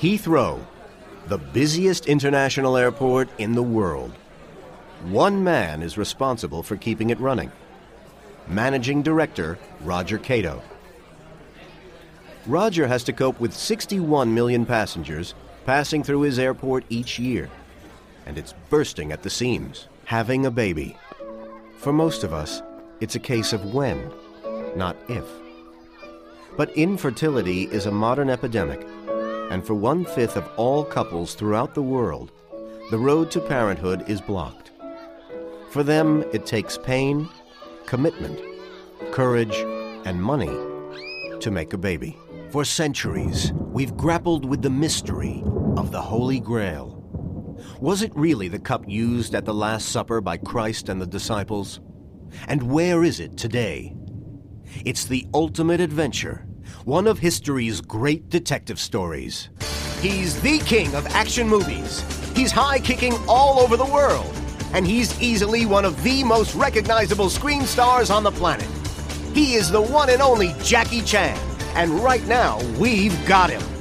Heathrow, the busiest international airport in the world. One man is responsible for keeping it running. Managing Director Roger Cato. Roger has to cope with 61 million passengers passing through his airport each year, and it's bursting at the seams. Having a baby. For most of us, it's a case of when, not if. But infertility is a modern epidemic, and for 1/5 of all couples throughout the world, the road to parenthood is blocked. For them, it takes pain, commitment, courage, and money to make a baby. For centuries, we've grappled with the mystery of the Holy Grail. Was it really the cup used at the Last Supper by Christ and the disciples? And where is it today? It's the ultimate adventure, one of history's great detective stories. He's the king of action movies. He's high-kicking all over the world. And he's easily one of the most recognizable screen stars on the planet. He is the one and only Jackie Chan. And right now, we've got him.